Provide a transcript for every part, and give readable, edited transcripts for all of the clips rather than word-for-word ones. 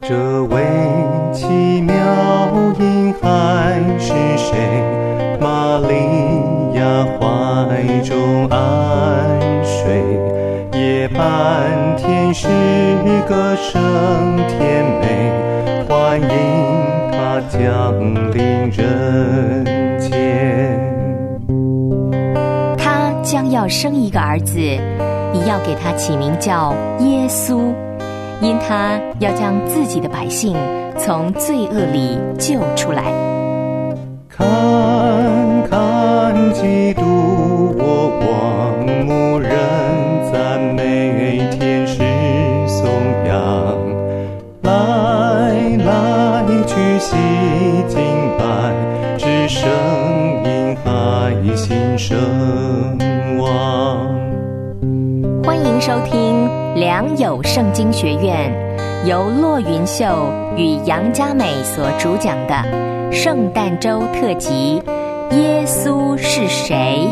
这位奇妙婴孩是谁？玛利亚怀中安睡，夜半天使歌声甜美，欢迎他降临人间。 他将要生一个儿子，你要给他起名叫耶稣，因他要将自己的百姓从罪恶里救出来。 看看基督，我望牧人赞美天使颂扬，来去细敬拜，只剩婴孩新生亡。 欢迎收听良友圣经学院，由骆云秀与杨嘉美所主讲的圣诞周特辑《耶稣是谁》。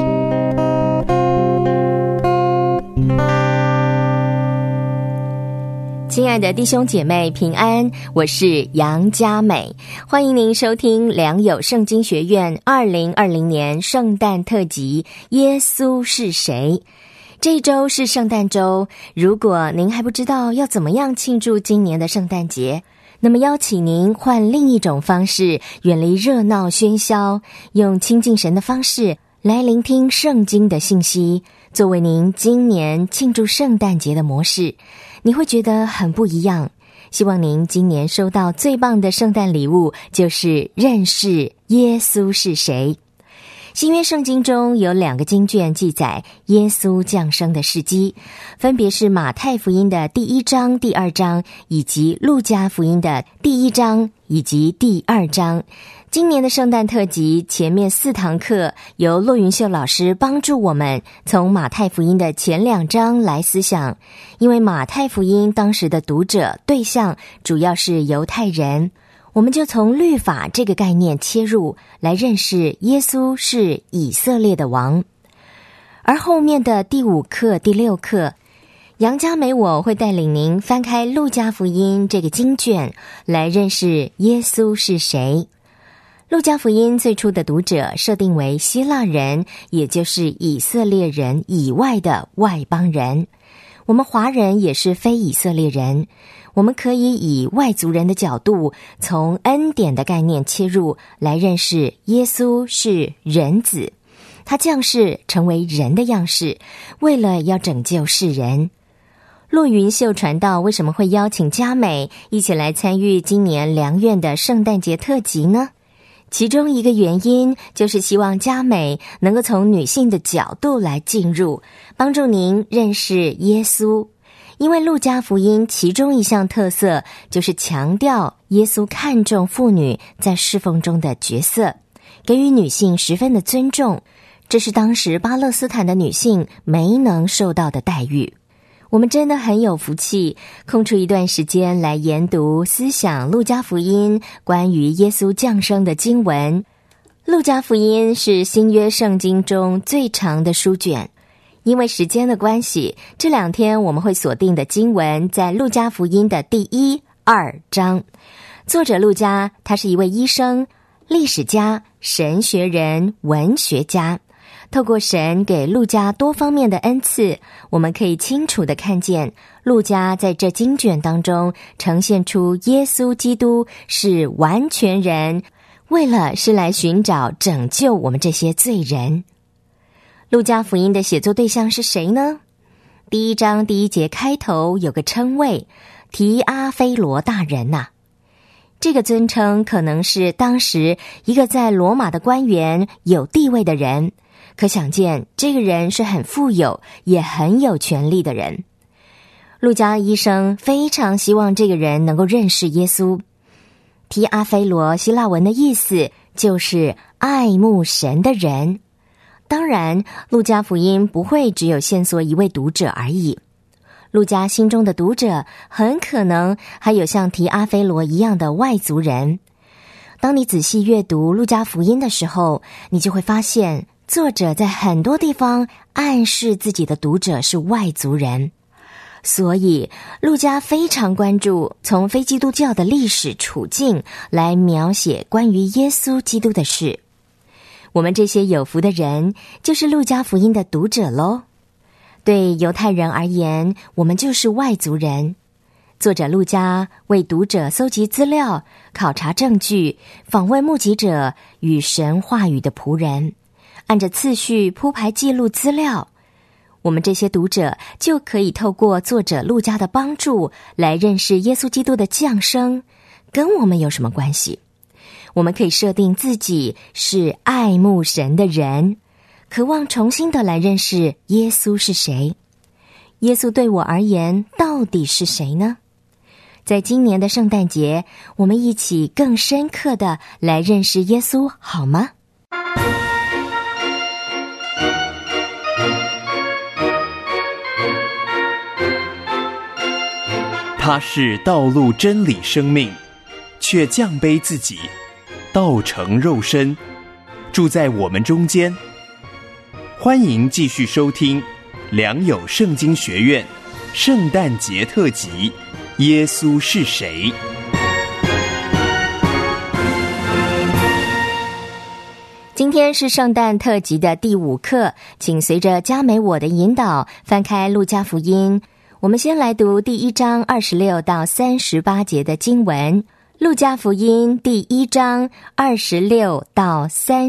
亲爱的弟兄姐妹平安，我是杨嘉美，欢迎您收听良友圣经学院2020年圣诞特辑《耶稣是谁》。这一周是圣诞周，如果您还不知道要怎么样庆祝今年的圣诞节，那么邀请您换另一种方式，远离热闹喧嚣，用亲近神的方式来聆听圣经的信息，作为您今年庆祝圣诞节的模式，你会觉得很不一样。希望您今年收到最棒的圣诞礼物，就是认识耶稣是谁。新约圣经中有2个经卷记载耶稣降生的事迹，分别是马太福音的第1章、第2章，以及路加福音的第1章以及第2章。今年的圣诞特辑前面4堂课由骆云秀老师帮助我们从马太福音的前2章来思想，因为马太福音当时的读者对象主要是犹太人，我们就从律法这个概念切入，来认识耶稣是以色列的王。而后面的第5课、第6课，杨嘉美我会带领您翻开路加福音这个经卷，来认识耶稣是谁。路加福音最初的读者设定为希腊人，也就是以色列人以外的外邦人。我们华人也是非以色列人，我们可以以外族人的角度，从恩典的概念切入，来认识耶稣是人子，他降世成为人的样式，为了要拯救世人。骆云秀传道为什么会邀请嘉美一起来参与今年良院的圣诞节特辑呢？其中一个原因就是希望嘉美能够从女性的角度来进入，帮助您认识耶稣。因为路加福音其中一项特色就是强调耶稣看重妇女在侍奉中的角色，给予女性十分的尊重，这是当时巴勒斯坦的女性没能受到的待遇。我们真的很有福气，空出一段时间来研读思想路加福音关于耶稣降生的经文。路加福音是新约圣经中最长的书卷，因为时间的关系，这2天我们会锁定的经文在路加福音的第1、2章。作者路加，他是一位医生、历史家、神学人、文学家。透过神给路加多方面的恩赐，我们可以清楚地看见路加在这经卷当中呈现出耶稣基督是完全人，为了是来寻找拯救我们这些罪人。路加福音的写作对象是谁呢？第1章第1节开头有个称谓，提阿非罗大人呐。这个尊称可能是当时一个在罗马的官员，有地位的人，可想见这个人是很富有也很有权力的人。路加医生非常希望这个人能够认识耶稣。提阿非罗希腊文的意思就是爱慕神的人。当然，路加福音不会只有限缩一位读者而已，路加心中的读者很可能还有像提阿非罗一样的外族人。当你仔细阅读路加福音的时候，你就会发现作者在很多地方暗示自己的读者是外族人。 所以路加非常关注从非基督教的历史处境来描写关于耶稣基督的事。我们这些有福的人就是路加福音的读者咯。对犹太人而言，我们就是外族人。作者路加为读者搜集资料，考察证据，访问目击者与神话语的仆人，按着次序铺排记录资料。我们这些读者就可以透过作者路加的帮助来认识耶稣基督的降生，跟我们有什么关系？我们可以设定自己是爱慕神的人，渴望重新的来认识耶稣是谁。耶稣对我而言到底是谁呢？在今年的圣诞节，我们一起更深刻的来认识耶稣，好吗？ 他是道路真理生命，却降卑自己，道成肉身，住在我们中间。欢迎继续收听良友圣经学院圣诞节特辑，耶稣是谁？ 今天是圣诞特辑的第5课，请随着佳美我的引导翻开路加福音。我们先来读第1章26到38节的经文。路加福音第1章26到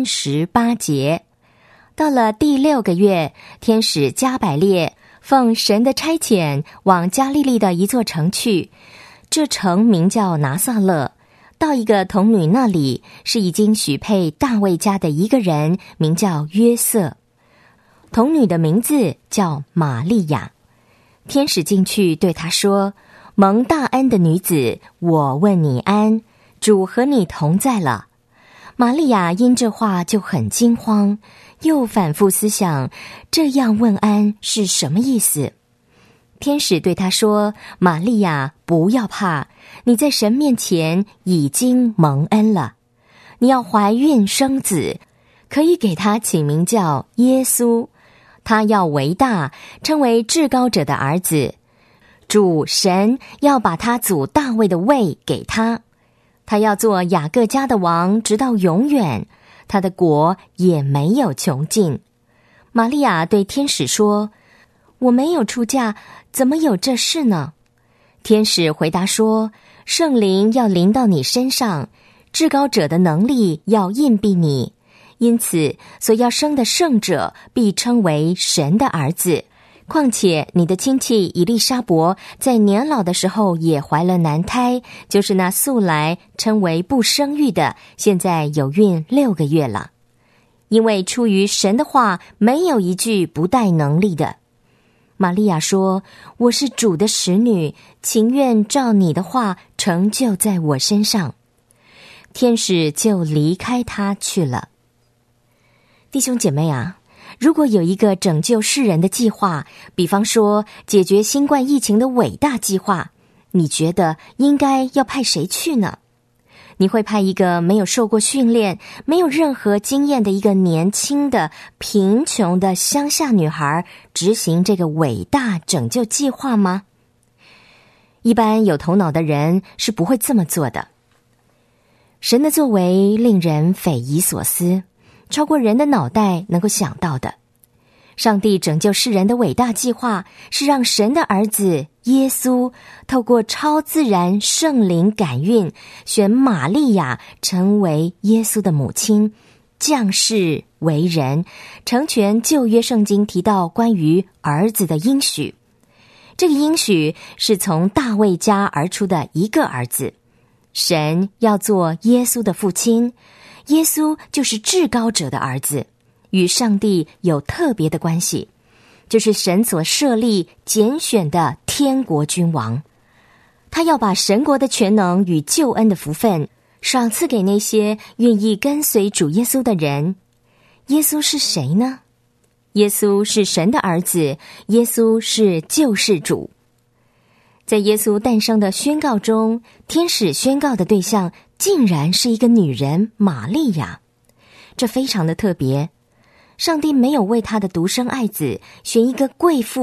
38节。到了第6个月，天使加百列奉神的差遣往加利利的一座城去，这城名叫拿撒勒。到一个童女那里，是已经许配大卫家的一个人，名叫约瑟。童女的名字叫玛利亚。天使进去对她说：蒙大恩的女子，我问你安，主和你同在了。玛利亚因这话就很惊慌，又反复思想，这样问安是什么意思？天使对她说：玛利亚，不要怕，你在神面前已经蒙恩了，你要怀孕生子，可以给他起名叫耶稣，他要为大，称为至高者的儿子。主神要把他祖大卫的位给他，他要做雅各家的王，直到永远，他的国也没有穷尽。玛利亚对天使说：我没有出嫁，怎么有这事呢？天使回答说：圣灵要临到你身上，至高者的能力要荫庇你，因此所要生的圣者必称为神的儿子。况且你的亲戚以利沙伯在年老的时候也怀了男胎，就是那素来称为不生育的，现在有孕6个月了。因为出于神的话，没有一句不带能力的。玛利亚说：我是主的使女，情愿照你的话成就在我身上。天使就离开她去了。弟兄姐妹啊，如果有一个拯救世人的计划，比方说解决新冠疫情的伟大计划，你觉得应该要派谁去呢？你会派一个没有受过训练、没有任何经验的一个年轻的、贫穷的乡下女孩执行这个伟大拯救计划吗？一般有头脑的人是不会这么做的。神的作为令人匪夷所思，超过人的脑袋能够想到的。上帝拯救世人的伟大计划是让神的儿子耶稣透过超自然圣灵感孕，选玛利亚成为耶稣的母亲，降世为人，成全旧约圣经提到关于儿子的应许。这个应许是从大卫家而出的一个儿子，神要做耶稣的父亲，耶稣就是至高者的儿子，与上帝有特别的关系，就是神所设立拣选的天国君王。他要把神国的全能与救恩的福分赏赐给那些愿意跟随主耶稣的人。耶稣是谁呢？耶稣是神的儿子，耶稣是救世主。在耶稣诞生的宣告中，天使宣告的对象竟然是一个女人玛利亚，这非常的特别。上帝没有为他的独生爱子选一个贵妇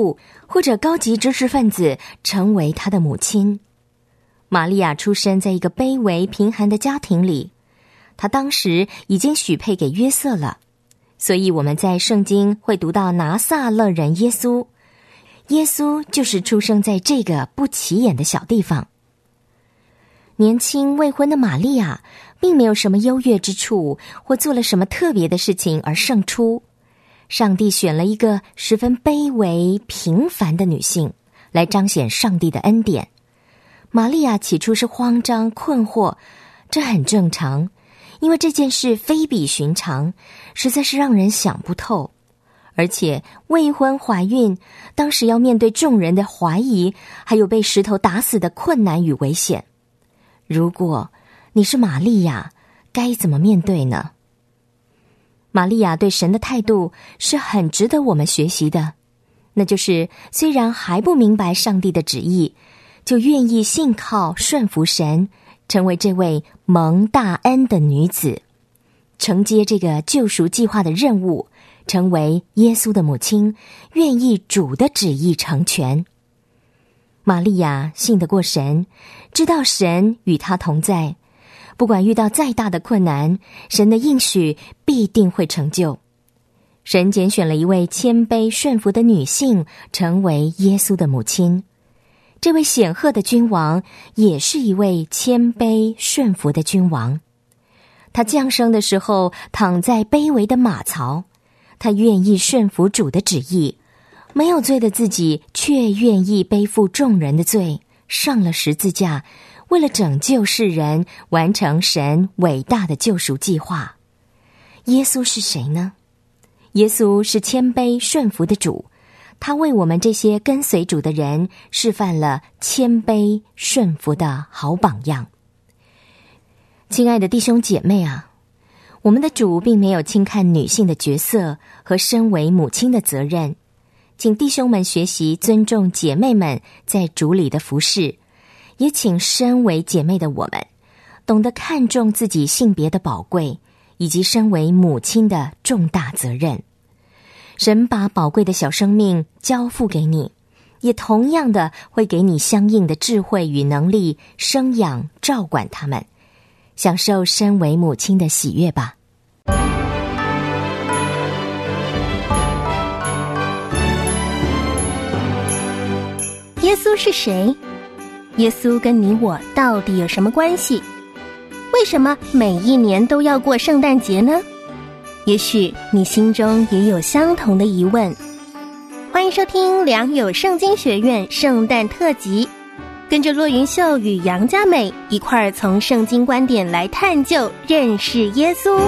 或者高级知识分子成为他的母亲。玛利亚出生在一个卑微贫寒的家庭里，她当时已经许配给约瑟了，所以我们在圣经会读到拿撒勒人耶稣，耶稣就是出生在这个不起眼的小地方。年轻未婚的玛利亚并没有什么优越之处，或做了什么特别的事情而胜出。上帝选了一个十分卑微平凡的女性来彰显上帝的恩典。玛利亚起初是慌张困惑，这很正常，因为这件事非比寻常，实在是让人想不透。而且未婚怀孕，当时要面对众人的怀疑，还有被石头打死的困难与危险。如果你是玛利亚，该怎么面对呢？玛利亚对神的态度是很值得我们学习的，那就是虽然还不明白上帝的旨意，就愿意信靠顺服神，成为这位蒙大恩的女子，承接这个救赎计划的任务，成为耶稣的母亲，愿意主的旨意成全。玛利亚信得过神，知道神与她同在，不管遇到再大的困难，神的应许必定会成就。神拣选了一位谦卑顺服的女性，成为耶稣的母亲。这位显赫的君王也是一位谦卑顺服的君王。他降生的时候躺在卑微的马槽，他愿意顺服主的旨意，没有罪的自己却愿意背负众人的罪，上了十字架，为了拯救世人，完成神伟大的救赎计划。耶稣是谁呢？耶稣是谦卑顺服的主，他为我们这些跟随主的人示范了谦卑顺服的好榜样。亲爱的弟兄姐妹啊，我们的主并没有轻看女性的角色和身为母亲的责任，请弟兄们学习尊重姐妹们在主里的服事，也请身为姐妹的我们懂得看重自己性别的宝贵，以及身为母亲的重大责任。神把宝贵的小生命交付给你，也同样的会给你相应的智慧与能力，生养照管他们，享受身为母亲的喜悦吧。 耶稣是谁？耶稣跟你我到底有什么关系？为什么每一年都要过圣诞节呢？也许你心中也有相同的疑问。欢迎收听良友圣经学院圣诞特辑，跟着骆云秀与杨佳美一块儿从圣经观点来探究认识耶稣。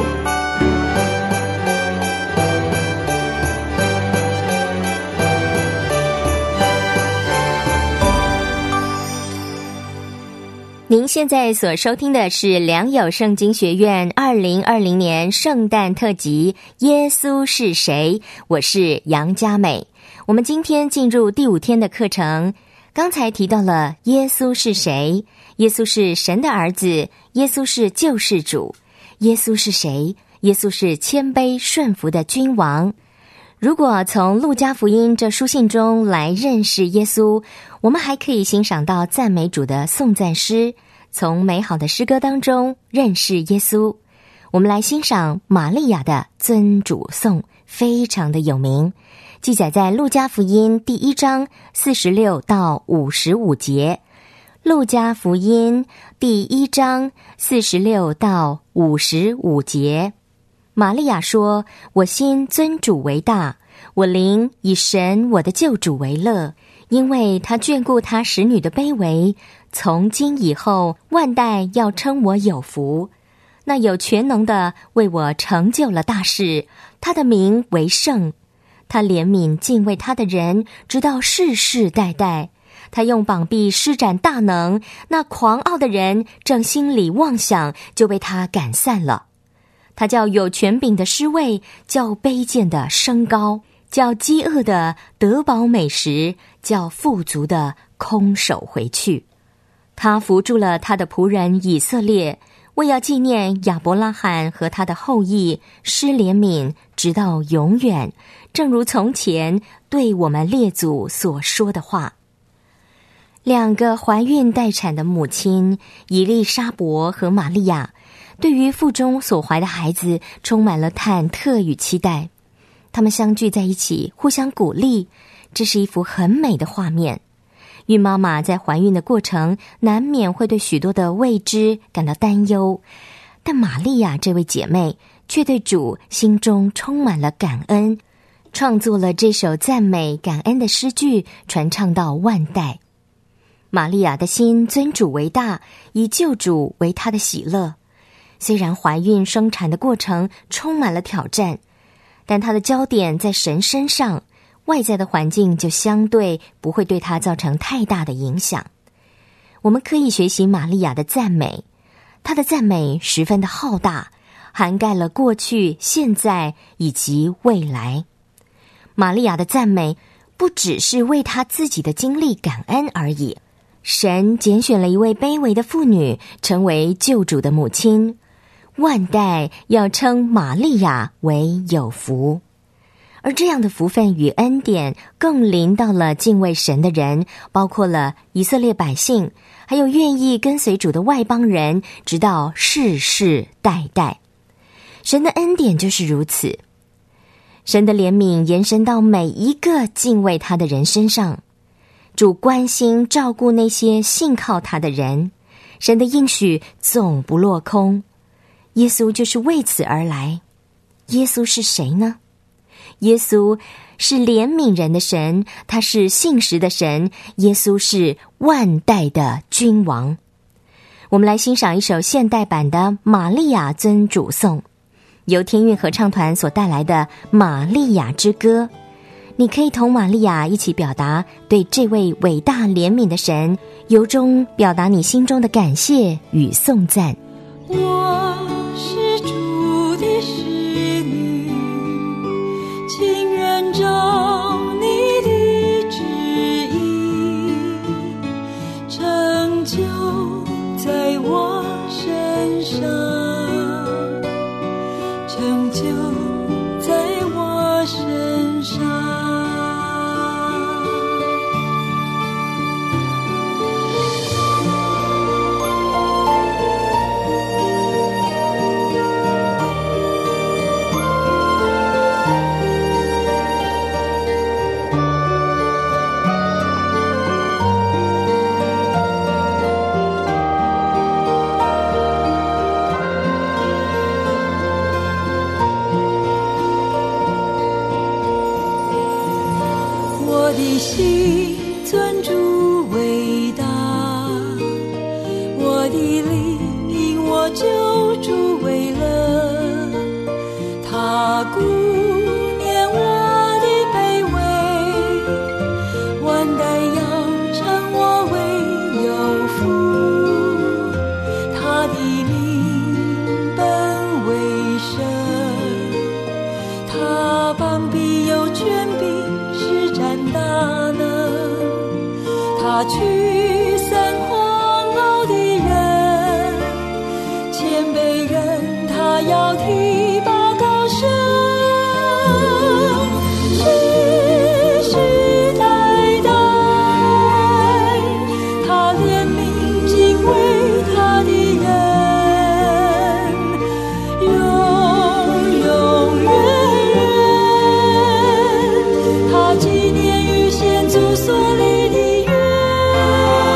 您现在所收听的是良友圣经学院2020年圣诞特辑耶稣是谁？我是杨佳美。我们今天进入第5天的课程，刚才提到了耶稣是谁？耶稣是神的儿子，耶稣是救世主。耶稣是谁？耶稣是谦卑顺服的君王。如果从路加福音这书信中来认识耶稣，我们还可以欣赏到赞美主的颂赞诗，从美好的诗歌当中认识耶稣。我们来欣赏玛利亚的尊主颂，非常的有名，记载在路加福音第1章46到55节。路加福音第1章46到55节。玛利亚说：我心尊主为大，我灵以神我的救主为乐，因为他眷顾他使女的卑微，从今以后万代要称我有福。那有全能的为我成就了大事，他的名为圣。他怜悯敬畏他的人，直到世世代代。他用膀臂施展大能，那狂傲的人正心里妄想，就被他赶散了。他叫有权柄的失位，叫卑贱的升高，叫饥饿的得饱美食，叫富足的空手回去。他扶助了他的仆人以色列， 为要纪念亚伯拉罕和他的后裔，施怜悯直到永远，正如从前对我们列祖所说的话。2个怀孕待产的母亲以利沙伯和玛利亚，对于腹中所怀的孩子充满了忐忑与期待。他们相聚在一起，互相鼓励，这是一幅很美的画面。孕妈妈在怀孕的过程难免会对许多的未知感到担忧，但玛利亚这位姐妹却对主心中充满了感恩，创作了这首赞美感恩的诗句，传唱到万代。玛利亚的心尊主为大，以救主为她的喜乐。虽然怀孕生产的过程充满了挑战，但她的焦点在神身上，外在的环境就相对不会对她造成太大的影响。我们可以学习玛利亚的赞美，她的赞美十分的浩大，涵盖了过去、现在以及未来。玛利亚的赞美不只是为她自己的经历感恩而已，神拣选了一位卑微的妇女，成为救主的母亲。万代要称玛利亚为有福，而这样的福分与恩典更临到了敬畏神的人，包括了以色列百姓，还有愿意跟随主的外邦人，直到世世代代。神的恩典就是如此，神的怜悯延伸到每一个敬畏他的人身上。主关心照顾那些信靠他的人，神的应许总不落空。耶稣就是为此而来。耶稣是谁呢？耶稣是怜悯人的神，他是信实的神，耶稣是万代的君王。我们来欣赏一首现代版的《玛利亚尊主颂》，由天韵合唱团所带来的《玛利亚之歌》。你可以同玛利亚一起表达对这位伟大怜悯的神，由衷表达你心中的感谢与颂赞。 我是主的使女，情愿照你的旨意，成就在我身上，成就在我身上。我的心尊主伟大，我的灵因我救主为乐，他顾念我的卑微，万代要称我为有福，他的名本为圣，他膀臂有权柄，施展大能，他驱散狂傲的人，谦卑人他要提拔高升，世世代代他怜悯敬畏他的人，永永远远他纪念与先祖所立的约。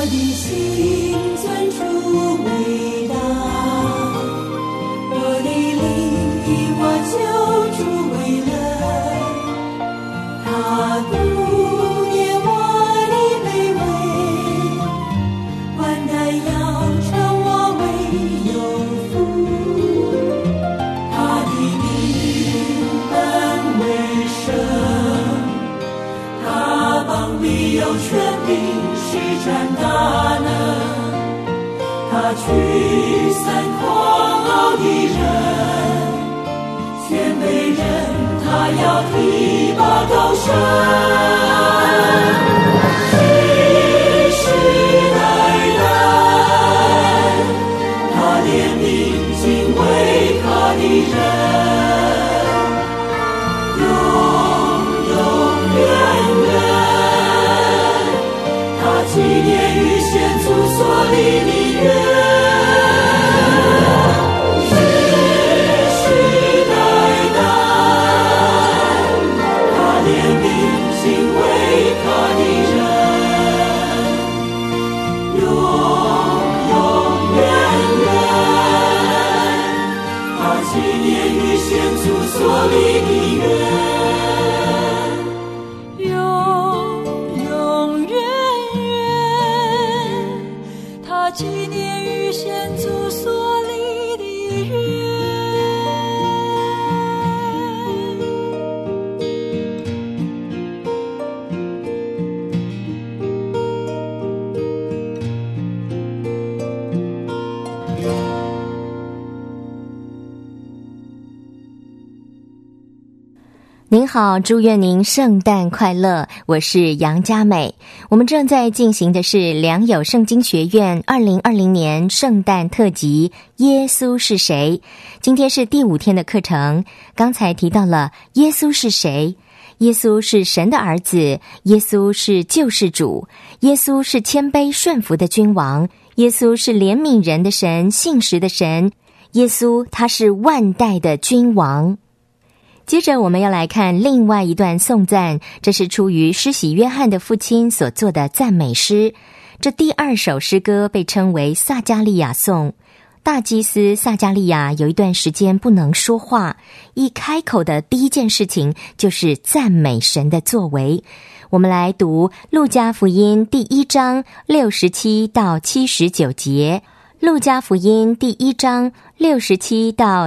的心尊主伟大，我的灵以我救主为乐，他顾念我的卑微，万代要称我为有福。他的名本为圣，他膀里有权柄，施展大能，他驱散狂傲的人，谦卑人他要提拔高升。世世代代，他怜悯敬畏他的人，永永远远，他纪念与先祖所立的约。世世代代，他怜悯敬畏他的人，永永远远，他纪念与先祖所立的约。纪念与先祖所立的约。 您好，祝愿您圣诞快乐，我是杨佳美。我们正在进行的是良友圣经学院2020年圣诞特辑耶稣是谁。今天是第5天的课程，刚才提到了耶稣是谁。耶稣是神的儿子，耶稣是救世主，耶稣是谦卑顺服的君王，耶稣是怜悯人的神，信实的神，耶稣他是万代的君王。接着我们要来看另外一段颂赞，这是出于施洗约翰的父亲所做的赞美诗。这第2首诗歌被称为撒迦利亚颂。大祭司撒迦利亚有一段时间不能说话，一开口的第一件事情就是赞美神的作为。我们来读路加福音第1章67到79节。路加福音第1章67到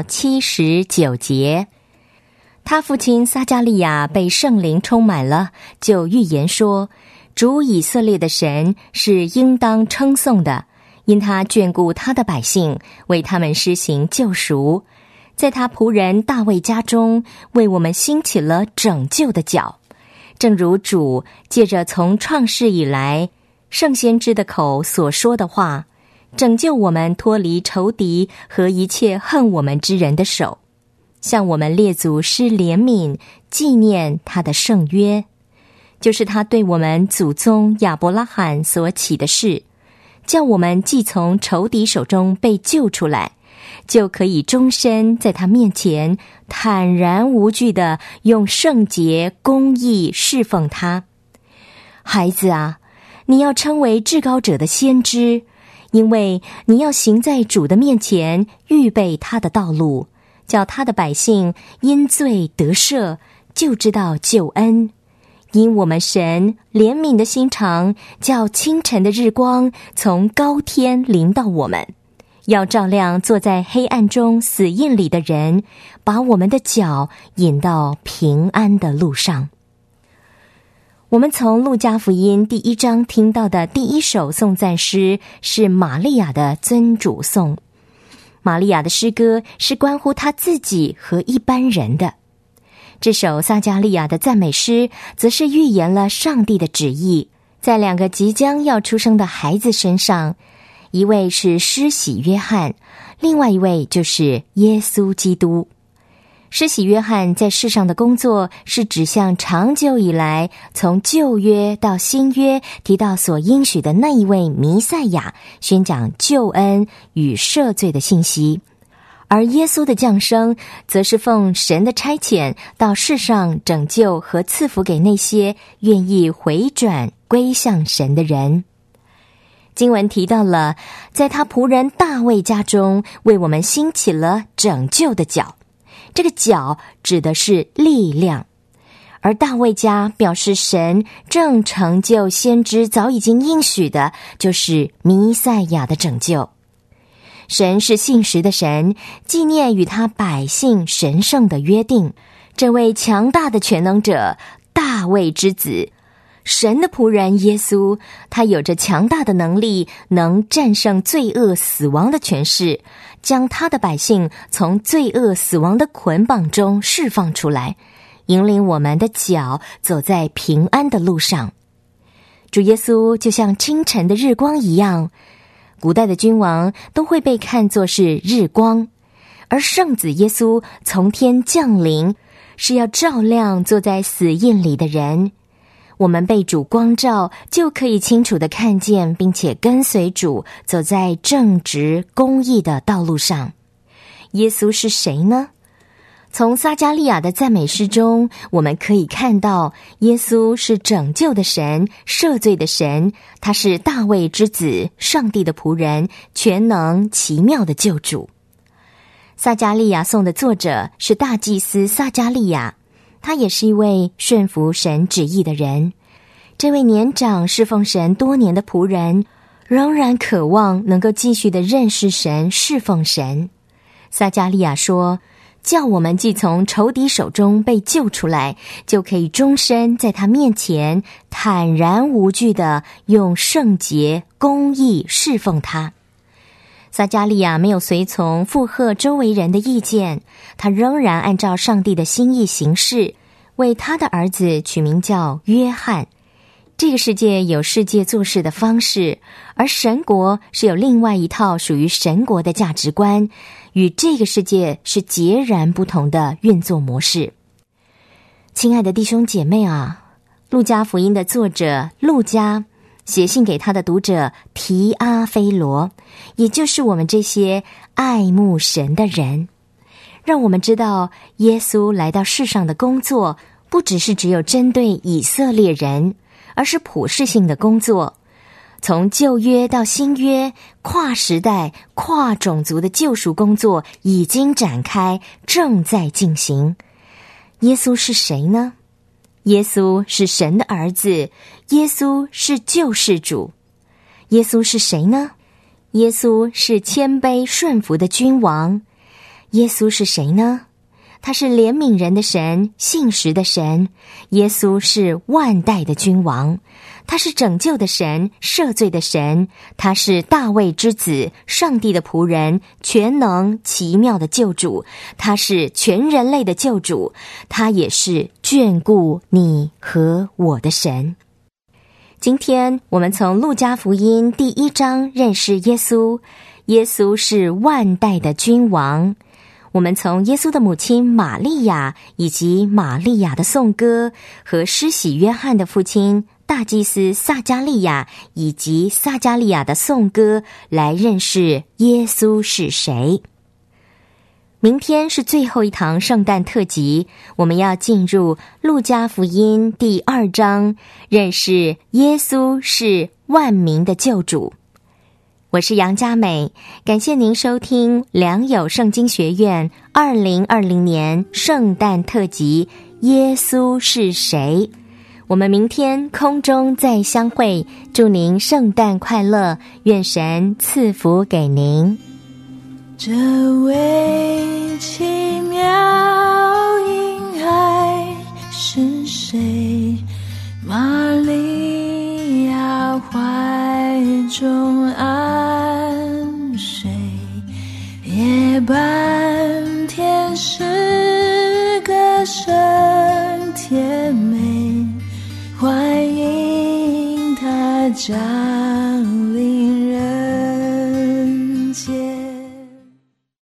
79节。他父亲撒迦利亚被圣灵充满了，就预言说，主以色列的神是应当称颂的，因他眷顾他的百姓，为他们施行救赎，在他仆人大卫家中为我们兴起了拯救的脚，正如主借着从创世以来圣先知的口所说的话，拯救我们脱离仇敌和一切恨我们之人的手，向我们列祖施怜悯，纪念他的圣约，就是他对我们祖宗亚伯拉罕所起的事，叫我们既从仇敌手中被救出来，就可以终身在他面前坦然无惧地用圣洁公义侍奉他。孩子啊，你要称为至高者的先知，因为你要行在主的面前，预备他的道路，叫他的百姓因罪得赦，就知道救恩。因我们神怜悯的心肠，叫清晨的日光从高天临到我们，要照亮坐在黑暗中死荫里的人，把我们的脚引到平安的路上。我们从路加福音第1章听到的第1首颂赞诗是玛利亚的尊主颂。玛利亚的诗歌是关乎她自己和一般人的。这首撒迦利亚的赞美诗则是预言了上帝的旨意，在2个即将要出生的孩子身上，一位是施洗约翰，另外一位就是耶稣基督。施洗约翰在世上的工作是指向长久以来从旧约到新约提到所应许的那一位弥赛亚，宣讲救恩与赦罪的信息。而耶稣的降生则是奉神的差遣到世上拯救和赐福给那些愿意回转归向神的人。 经文提到了，在他仆人大卫家中为我们兴起了拯救的角，这个角指的是力量。而大卫家表示神正成就先知早已经应许的，就是弥赛亚的拯救。神是信实的神，纪念与他百姓神圣的约定。这位强大的全能者，大卫之子，神的仆人耶稣，他有着强大的能力，能战胜罪恶死亡的权势，将他的百姓从罪恶死亡的捆绑中释放出来，引领我们的脚走在平安的路上。主耶稣就像清晨的日光一样，古代的君王都会被看作是日光，而圣子耶稣从天降临，是要照亮坐在死荫里的人。我们被主光照，就可以清楚地看见，并且跟随主走在正直公义的道路上。耶稣是谁呢？从撒迦利亚的赞美诗中，我们可以看到耶稣是拯救的神，赦罪的神，他是大卫之子，上帝的仆人，全能奇妙的救主。撒迦利亚颂的作者是大祭司撒迦利亚，他也是一位顺服神旨意的人。这位年长侍奉神多年的仆人，仍然渴望能够继续的认识神，侍奉神。撒迦利亚说，叫我们既从仇敌手中被救出来，就可以终身在他面前坦然无惧地用圣洁公义侍奉他。撒迦利亚没有随从附和周围人的意见，他仍然按照上帝的心意行事，为他的儿子取名叫约翰。这个世界有世界做事的方式，而神国是有另外一套属于神国的价值观，与这个世界是截然不同的运作模式。亲爱的弟兄姐妹啊，路加福音的作者路加写信给他的读者提阿非罗，也就是我们这些爱慕神的人，让我们知道耶稣来到世上的工作，不只是只有针对以色列人，而是普世性的工作。从旧约到新约，跨时代、跨种族的救赎工作已经展开，正在进行。耶稣是谁呢？耶稣是神的儿子，耶稣是救世主。耶稣是谁呢？耶稣是谦卑顺服的君王。耶稣是谁呢？他是怜悯人的神，信实的神。耶稣是万代的君王，他是拯救的神，赦罪的神。他是大卫之子，上帝的仆人，全能奇妙的救主。他是全人类的救主，他也是眷顾你和我的神。今天我们从路加福音第1章认识耶稣，耶稣是万代的君王。我们从耶稣的母亲玛利亚以及玛利亚的颂歌和施洗约翰的父亲大祭司撒迦利亚以及撒迦利亚的颂歌来认识耶稣是谁。明天是最后一堂圣诞特辑，我们要进入路加福音第2章，认识耶稣是万民的救主。我是杨佳美，感谢您收听良友圣经学院2020年圣诞特辑耶稣是谁。我们明天空中再相会，祝您圣诞快乐，愿神赐福给您。 这位奇妙婴孩是谁？玛利亚怀中安睡，夜半天使歌声甜美，欢迎他降临。